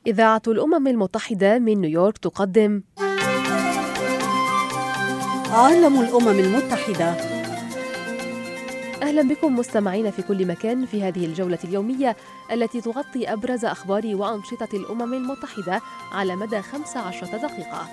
إذاعة الأمم المتحدة من نيويورك تقدم عالم الأمم المتحدة. أهلا بكم مستمعين في كل مكان في هذه الجولة اليومية التي تغطي أبرز أخبار وأنشطة الأمم المتحدة على مدى 15 دقيقة.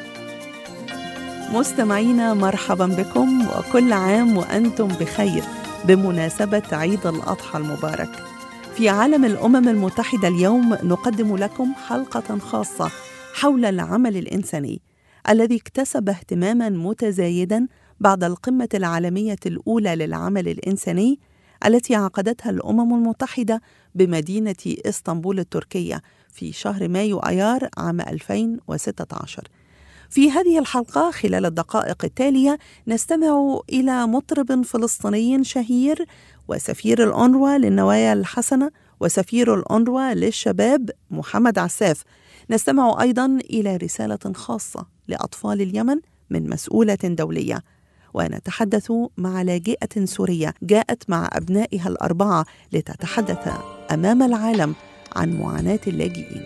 مستمعينا مرحبا بكم وكل عام وأنتم بخير بمناسبة عيد الأضحى المبارك. في عالم الأمم المتحدة اليوم نقدم لكم حلقة خاصة حول العمل الإنساني الذي اكتسب اهتماما متزايدا بعد القمة العالمية الأولى للعمل الإنساني التي عقدتها الأمم المتحدة بمدينة إسطنبول التركية في شهر مايو أيار عام 2016. في هذه الحلقة خلال الدقائق التالية نستمع إلى مطرب فلسطيني شهير وسفير الأونروا للنوايا الحسنة وسفير الأونروا للشباب محمد عساف. نستمع أيضا إلى رسالة خاصة لأطفال اليمن من مسؤولة دولية، ونتحدث مع لاجئة سورية جاءت مع أبنائها الأربعة لتتحدث أمام العالم عن معاناة اللاجئين.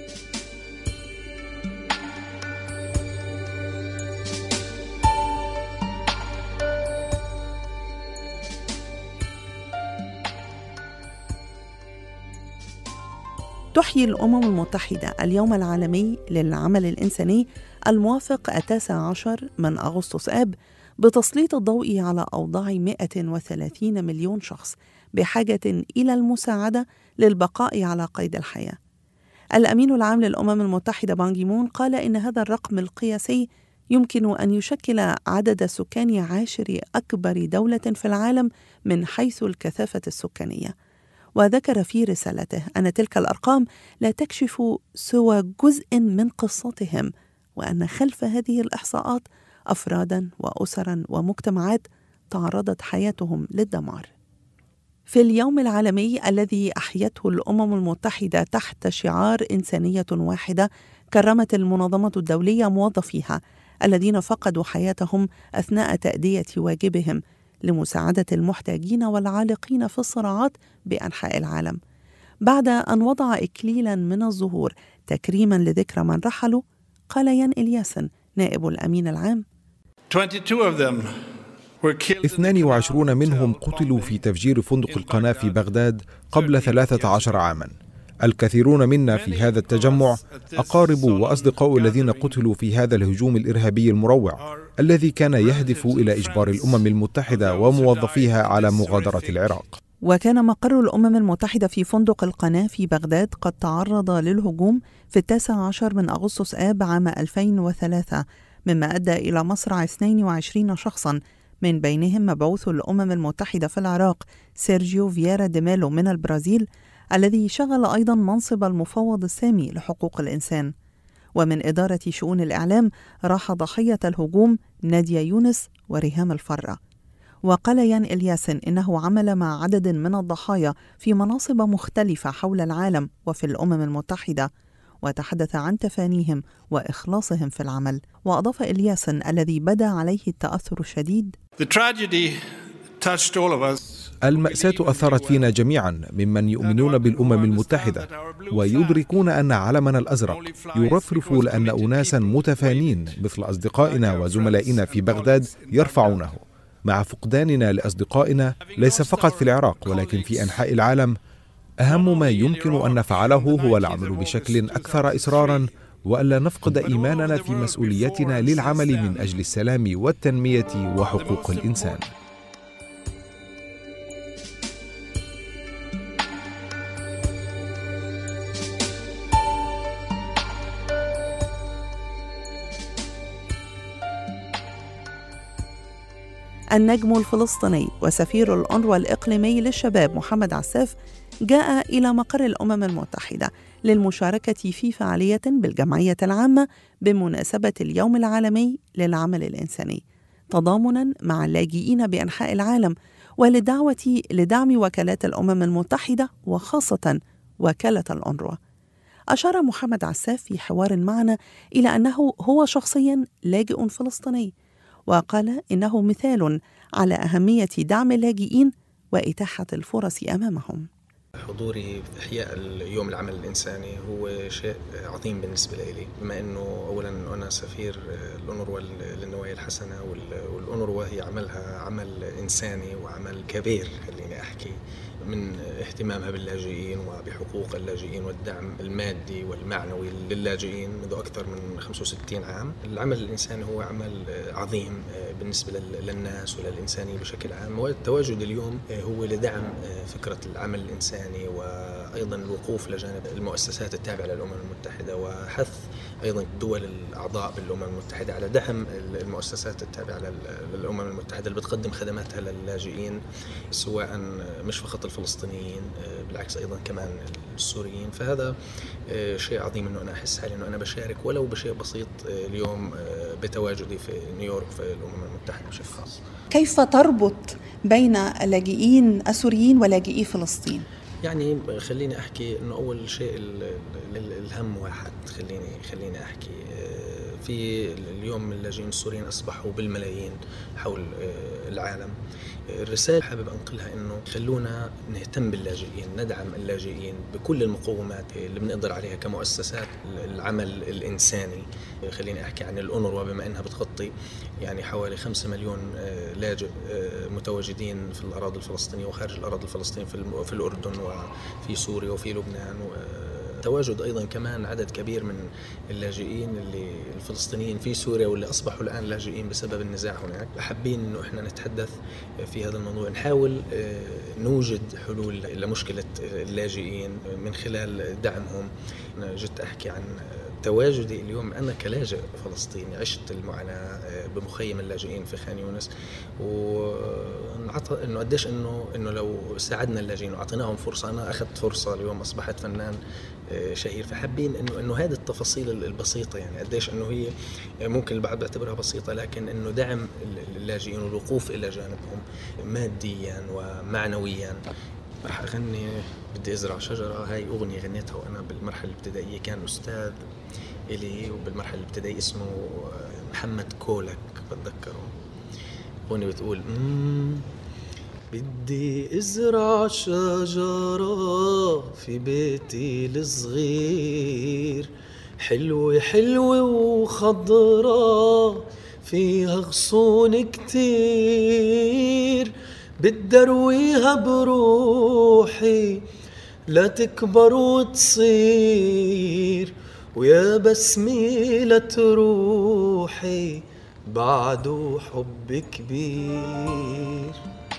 تحيي الأمم المتحدة اليوم العالمي للعمل الإنساني الموافق 19 من أغسطس آب بتسليط الضوء على أوضاع 130 مليون شخص بحاجة إلى المساعدة للبقاء على قيد الحياة. الأمين العام للأمم المتحدة بان كي مون قال إن هذا الرقم القياسي يمكن أن يشكل عدد سكان 10 أكبر دولة في العالم من حيث الكثافة السكانية. وذكر في رسالته أن تلك الأرقام لا تكشف سوى جزء من قصتهم، وأن خلف هذه الإحصاءات أفرادا وأسرا ومجتمعات تعرضت حياتهم للدمار. في اليوم العالمي الذي أحيته الأمم المتحدة تحت شعار إنسانية واحدة، كرمت المنظمة الدولية موظفيها الذين فقدوا حياتهم أثناء تأدية واجبهم لمساعدة المحتاجين والعالقين في الصراعات بأنحاء العالم. بعد أن وضع إكليلا من الزهور تكريما لذكرى من رحلوا، قال يان إلياسن نائب الأمين العام: 22 منهم قتلوا في تفجير فندق القناة في بغداد قبل 13 عاما. الكثيرون منا في هذا التجمع أقارب وأصدقاء الذين قتلوا في هذا الهجوم الإرهابي المروع الذي كان يهدف إلى إجبار الأمم المتحدة وموظفيها على مغادرة العراق. وكان مقر الأمم المتحدة في فندق القناة في بغداد قد تعرض للهجوم في 19 من أغسطس آب عام 2003، مما أدى إلى مصرع 22 شخصا، من بينهم مبعوث الأمم المتحدة في العراق سيرجيو فييرا دي ميلو من البرازيل، الذي شغل أيضا منصب المفوض السامي لحقوق الإنسان. ومن إدارة شؤون الإعلام راح ضحية الهجوم نادية يونس وريهام الفرة. وقال يان إلياسن إنه عمل مع عدد من الضحايا في مناصب مختلفة حول العالم وفي الأمم المتحدة، وتحدث عن تفانيهم وإخلاصهم في العمل. وأضاف إلياسن الذي بدا عليه التأثر الشديد: المأساة أثرت فينا جميعا ممن يؤمنون بالأمم المتحدة ويدركون أن علمنا الأزرق يرفرف لأن أناسا متفانين مثل أصدقائنا وزملائنا في بغداد يرفعونه. مع فقداننا لأصدقائنا ليس فقط في العراق ولكن في أنحاء العالم، أهم ما يمكن أن نفعله هو العمل بشكل أكثر إصرارا، وألا نفقد إيماننا في مسؤوليتنا للعمل من أجل السلام والتنمية وحقوق الإنسان. النجم الفلسطيني وسفير الأونروا الإقليمي للشباب محمد عساف جاء إلى مقر الأمم المتحدة للمشاركة في فعالية بالجمعية العامة بمناسبة اليوم العالمي للعمل الإنساني، تضامناً مع اللاجئين بأنحاء العالم ولدعوة لدعم وكالات الأمم المتحدة وخاصة وكالة الأونروا. أشار محمد عساف في حوار معنا إلى أنه هو شخصياً لاجئ فلسطيني، وقال إنه مثال على أهمية دعم اللاجئين وإتاحة الفرص أمامهم. حضوري في إحياء اليوم العمل الإنساني هو شيء عظيم بالنسبة لي، بما أنه أولا أنا سفير الأونروا للنوايا الحسنة، والأونروا هي عملها عمل إنساني وعمل كبير خليني أحكي، من اهتمامها باللاجئين وبحقوق اللاجئين والدعم المادي والمعنوي للاجئين منذ أكثر من 65 عام. العمل الإنساني هو عمل عظيم بالنسبة للناس وللإنسانية بشكل عام، والتواجد اليوم هو لدعم فكرة العمل الإنساني، وأيضا الوقوف لجانب المؤسسات التابعة للأمم المتحدة، وحث أيضا الدول الأعضاء بالأمم المتحدة على دعم المؤسسات التابعة للأمم المتحدة اللي بتقدم خدماتها للاجئين، سواء مش فقط الفلسطينيين، بالعكس أيضا كمان السوريين. فهذا شيء عظيم أنه أنا أحس حالي أنه أنا بشارك ولو بشيء بسيط اليوم بتواجدي في نيويورك في الأمم المتحدة بشكل خاص. كيف تربط بين اللاجئين السوريين ولاجئي فلسطين؟ يعني خليني أحكي أنه أول شيء الهم واحد. خليني أحكي في اليوم اللاجئين السوريين أصبحوا بالملايين حول العالم. الرسالة حابب أنقلها أنه خلونا نهتم باللاجئين، ندعم اللاجئين بكل المقومات اللي بنقدر عليها كمؤسسات العمل الإنساني. خليني أحكي عن الأونروا بما أنها بتغطي يعني حوالي 5 مليون لاجئ متواجدين في الأراضي الفلسطينية وخارج الأراضي الفلسطينية في الأردن وفي سوريا وفي لبنان، تواجد أيضا كمان عدد كبير من اللاجئين اللي الفلسطينيين في سوريا واللي أصبحوا الآن لاجئين بسبب النزاع هناك. حابين إنه إحنا نتحدث في هذا الموضوع، نحاول نوجد حلول لمشكلة اللاجئين من خلال دعمهم. أنا جيت أحكي عن تواجدي اليوم أنا كلاجئ فلسطيني، عشت المعاناة بمخيم اللاجئين في خان يونس، وانعطى إنه قديش إنه لو ساعدنا اللاجئين وعطيناهم فرصة، أنا أخذت فرصة اليوم أصبحت فنان شهير. فحابين إنه هذه التفاصيل البسيطة، يعني قديش إنه هي ممكن البعض بيعتبرها بسيطة، لكن إنه دعم اللاجئين والوقوف إلى جانبهم ماديا ومعنويا. رح أغني بدي أزرع شجرة، هاي أغنية غنيتها وأنا بالمرحلة الابتدائية، كان أستاذ إلي وبالمرحلة الابتدائية اسمه محمد كولك بتذكره. أغنية بتقول بدي أزرع شجرة في بيتي الصغير، حلوة وخضرة فيها غصون كتير، بدي أرويها بروحي لا تكبر وتصير، ويا بسميلة روحي بعده حب كبير.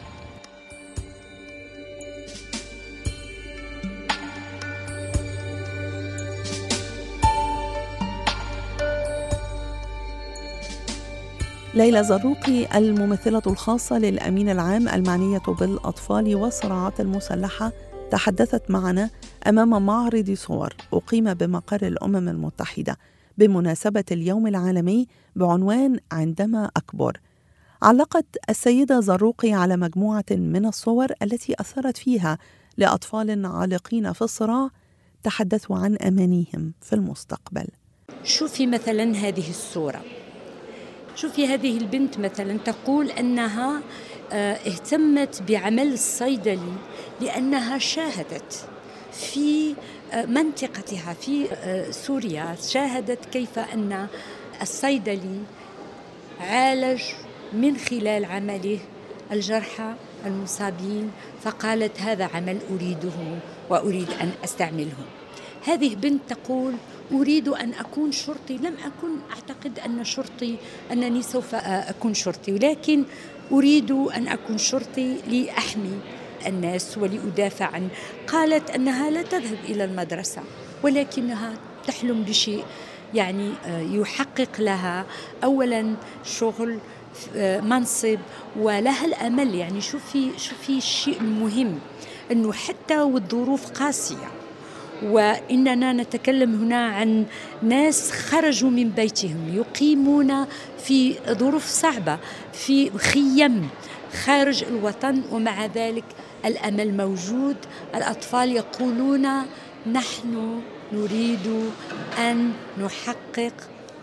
ليلى زروقي الممثلة الخاصة للأمين العام المعنية بالأطفال والصراعات المسلحة تحدثت معنا أمام معرض صور أقيم بمقر الأمم المتحدة بمناسبة اليوم العالمي بعنوان عندما أكبر. علقت السيدة زروقي على مجموعة من الصور التي أثرت فيها لأطفال عالقين في الصراع تحدثوا عن أمانيهم في المستقبل. شوفي مثلا هذه الصورة، شوفي هذه البنت مثلا تقول أنها اهتمت بعمل الصيدلي لأنها شاهدت في منطقتها في سوريا، شاهدت كيف أن الصيدلي عالج من خلال عمله الجرحى المصابين، فقالت هذا عمل أريده وأريد أن أستعمله. هذه بنت تقول أريد أن أكون شرطي، لم أكن أعتقد أنني سوف أكون شرطي، ولكن أريد أن أكون شرطي لأحمي الناس ولأدافع عن. قالت أنها لا تذهب إلى المدرسة ولكنها تحلم بشيء يعني يحقق لها أولا شغل، منصب، ولها الأمل. يعني شوفي الشيء المهم أنه حتى والظروف قاسية، وإننا نتكلم هنا عن ناس خرجوا من بيتهم يقيمون في ظروف صعبة في خيم خارج الوطن، ومع ذلك الأمل موجود. الأطفال يقولون نحن نريد أن نحقق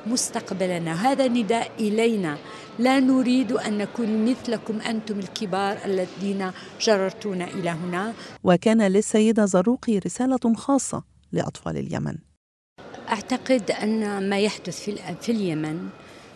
مستقبلنا. هذا نداء إلينا، لا نريد أن نكون مثلكم أنتم الكبار الذين جررتونا إلى هنا. وكان للسيدة زروقي رسالة خاصة لأطفال اليمن. أعتقد أن ما يحدث في اليمن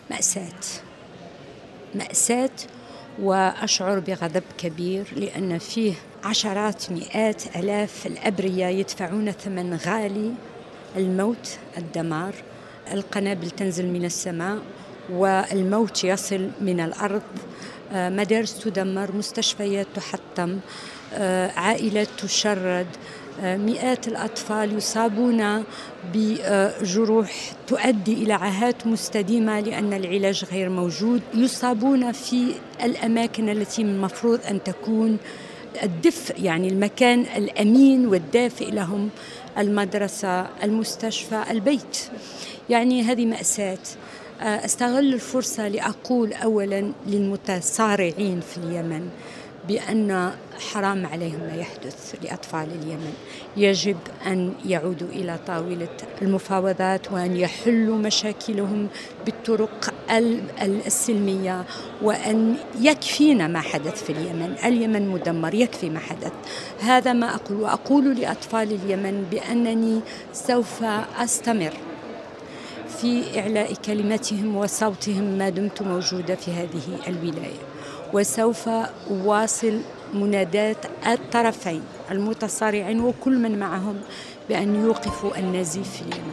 مأساة، وأشعر بغضب كبير، لأن فيه عشرات مئات آلاف الأبرياء يدفعون ثمن غالي، الموت، الدمار، القنابل تنزل من السماء والموت يصل من الأرض، مدارس تدمر، مستشفيات تحطم، عائلات تشرد، مئات الأطفال يصابون بجروح تؤدي إلى عاهات مستديمة لأن العلاج غير موجود، يصابون في الأماكن التي من المفروض أن تكون الدفء، يعني المكان الأمين والدافئ لهم، المدرسة، المستشفى، البيت. يعني هذه مأساة. أستغل الفرصة لأقول أولا للمتصارعين في اليمن بأن حرام عليهم ما يحدث لأطفال اليمن، يجب أن يعودوا إلى طاولة المفاوضات وأن يحلوا مشاكلهم بالطرق السلمية، وأن يكفينا ما حدث في اليمن. اليمن مدمر، يكفي ما حدث. هذا ما أقول، وأقول لأطفال اليمن بأنني سوف أستمر في إعلاء كلمتهم وصوتهم ما دمت موجودة في هذه الولاية، وسوف أواصل منادات الطرفين المتصارعين وكل من معهم بأن يوقفوا النزيف في اليمن.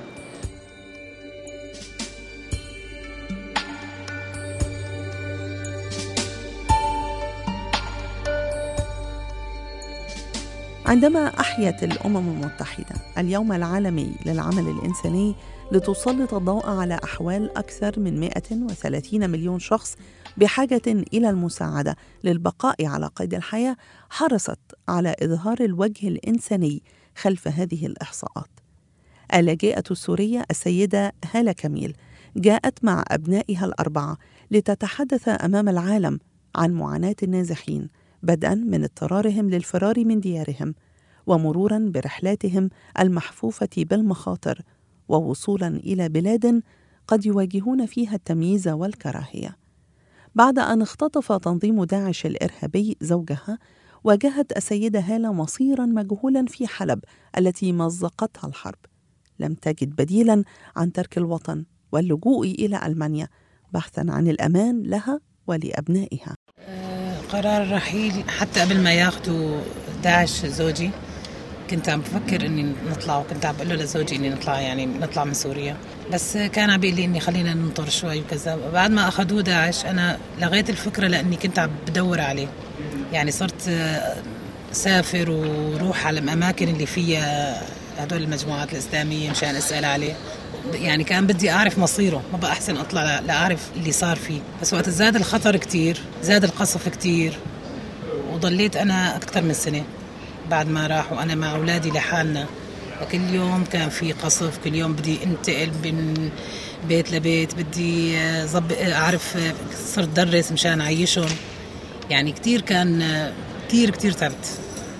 عندما أحيت الأمم المتحدة اليوم العالمي للعمل الإنساني لتسلط الضوء على أحوال أكثر من 130 مليون شخص بحاجة إلى المساعدة للبقاء على قيد الحياة، حرصت على إظهار الوجه الإنساني خلف هذه الإحصاءات. اللاجئة السورية السيدة هالة كميل جاءت مع أبنائها الأربعة لتتحدث أمام العالم عن معاناة النازحين، بدءا من اضطرارهم للفرار من ديارهم، ومرورا برحلاتهم المحفوفة بالمخاطر، ووصولا إلى بلاد قد يواجهون فيها التمييز والكراهية. بعد أن اختطف تنظيم داعش الإرهابي زوجها، واجهت السيدة هالة مصيرا مجهولا في حلب التي مزقتها الحرب. لم تجد بديلا عن ترك الوطن واللجوء إلى ألمانيا بحثا عن الأمان لها ولأبنائها. قرار الرحيل حتى قبل ما ياخدوا داعش زوجي كنت عم بفكر اني نطلع، وكنت عم بقول له لزوجي اني نطلع، يعني نطلع من سوريا، بس كان عم بيقول لي اني خلينا ننطر شوي وكذا. بعد ما اخذوه داعش انا لغيت الفكره لاني كنت عم بدور عليه، يعني صرت سافر وروح على الاماكن اللي فيها هدول المجموعات الاسلاميه مشان اسال عليه، يعني كان بدي أعرف مصيره، ما بقى أحسن أطلع لأعرف اللي صار فيه. بس وقت زاد الخطر كتير، زاد القصف كتير، وضليت أنا أكتر من سنة بعد ما راح وأنا مع أولادي لحالنا، وكل يوم كان في قصف، كل يوم بدي انتقل من بيت لبيت، بدي أعرف، صرت درس مشان أعيشهم، يعني كتير كان كتير تعبت،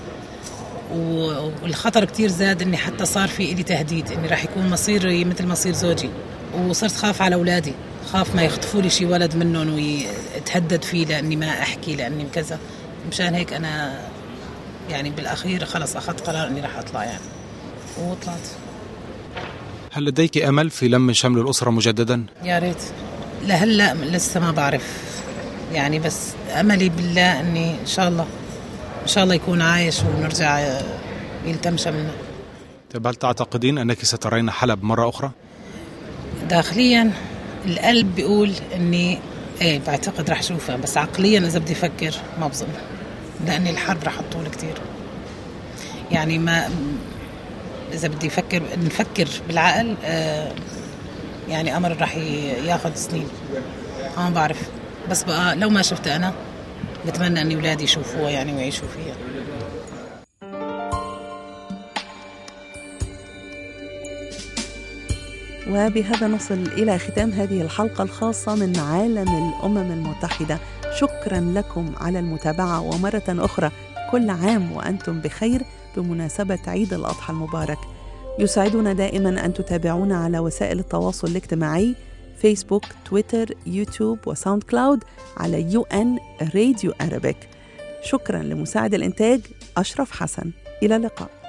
والخطر كتير زاد، اني حتى صار في إلي تهديد اني راح يكون مصيري مثل مصير زوجي، وصرت خاف على أولادي، خاف ما يخطفوا لي شي ولد منهم ويتهدد فيه لاني ما احكي، لاني كذا. مشان هيك انا يعني بالاخير خلص اخذت قرار اني راح اطلع يعني، وطلعت. هل لديك امل في لم شمل الاسره مجددا؟ يا ريت. لهلا لسه ما بعرف يعني، بس املي بالله اني ان شاء الله يكون عايش ونرجع يلتم شملنا. طيب هل تعتقدين أنك سترين حلب مرة أخرى؟ داخليا القلب بيقول أني بعتقد رح أشوفها، بس عقليا إذا بدي أفكر ما بظن، لأن الحرب رح تطول كتير، يعني ما إذا بدي نفكر بالعقل يعني أمر رح ياخد سنين، ما بعرف. بس بقى لو ما شفت أنا بتمنى أن أولادي يشوفوها يعني ويعيشوا فيها. وبهذا نصل إلى ختام هذه الحلقة الخاصة من عالم الأمم المتحدة. شكرا لكم على المتابعة، ومرة أخرى كل عام وأنتم بخير بمناسبة عيد الأضحى المبارك. يسعدنا دائما أن تتابعونا على وسائل التواصل الاجتماعي فيسبوك، تويتر، يوتيوب وساوند كلاود على UN Radio Arabic. شكرا لمساعد الإنتاج أشرف حسن. إلى اللقاء.